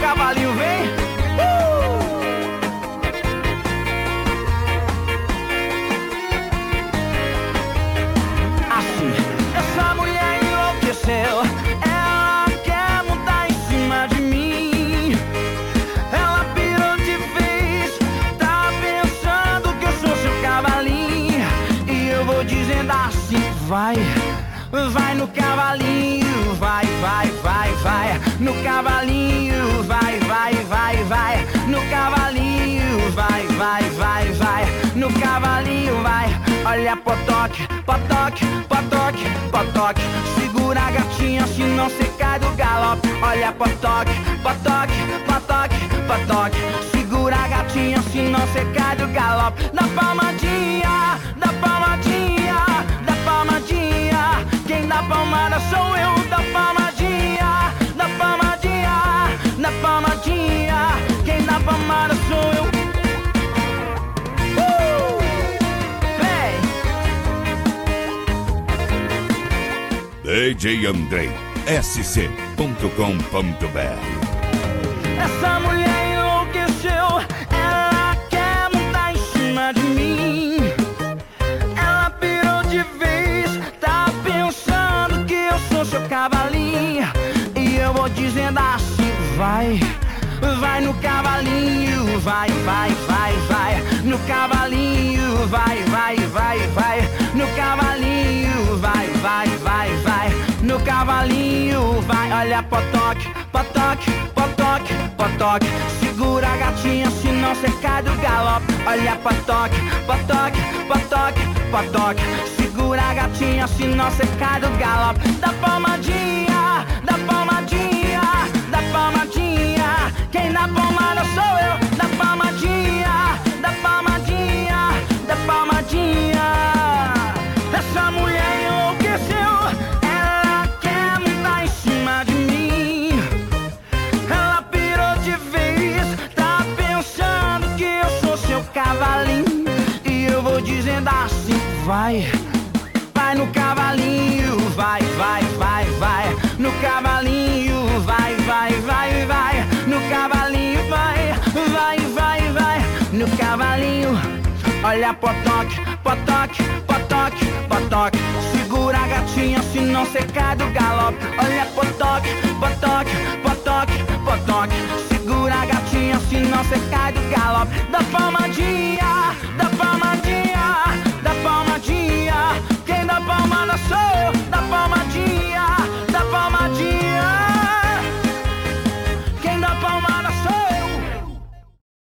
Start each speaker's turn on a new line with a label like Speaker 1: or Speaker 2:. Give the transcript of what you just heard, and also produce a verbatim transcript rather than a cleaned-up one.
Speaker 1: cavalinho vem. Uh! Assim, essa mulher enlouqueceu. Ela quer montar em cima de mim. Ela pirou de vez. Tá pensando que eu sou seu cavalinho. E eu vou dizendo assim, vai. Vai no cavalinho, vai, vai, vai, vai. No cavalinho, vai, vai, vai, vai. No cavalinho, vai, vai, vai, vai. No cavalinho, vai. Olha potoque, potoque, potoque, potoque. Segura a gatinha, senão cê cai do galope. Olha potoque, potoque, potoque, potoque. Segura a gatinha, senão cê cai do galope. Dá palmadinha, dá palmadinha, dá palmadinha. Quem dá palmada sou eu, dá palmadinha, dá palmadinha, dá palmadinha. Quem dá palmada sou eu. Uh! Vem!
Speaker 2: D J Andrei, S C ponto com ponto B R.
Speaker 1: Essa mulher enlouqueceu, ela quer montar em cima de mim. Ela pirou de vez, tá pensando que eu sou seu cavalinho. E eu vou dizendo assim, vai, vai no cavalinho, vai, vai, vai, vai. No cavalinho, vai, vai, vai, vai. No cavalinho, vai, vai, vai, vai. No cavalinho, vai. Olha potoque, potoque, potoque, potoque. Segura a gatinha, senão cê cai do galope. Olha potoque, potoque, potoque, potoque. Segura a gatinha, senão cê cai do galope. Dá palmadinha, dá palmadinha, dá palmadinha. Quem dá palmada sou eu. Dá palmadinha, dá palmadinha, dá palmadinha. Essa mulher enlouqueceu. Ela quer montar em cima de mim. Ela pirou de vez. Tá pensando que eu sou seu cavalinho. E eu vou dizendo assim, vai. Vai no cavalinho, vai, vai, vai, vai. No cavalinho, vai, vai, vai, vai. No cavalinho, vai, vai, vai, vai. No cavalinho, olha potoque, potoque, potoque, potoque. Segura a gatinha, senão cê cai do galope. Olha potoque, potoque, potoque, potoque. Segura a gatinha, senão cê cai do galope. Dá palmadinha, dá palmadinha, dá palmadinha. Quem dá palmada sou eu, dá palmadinha.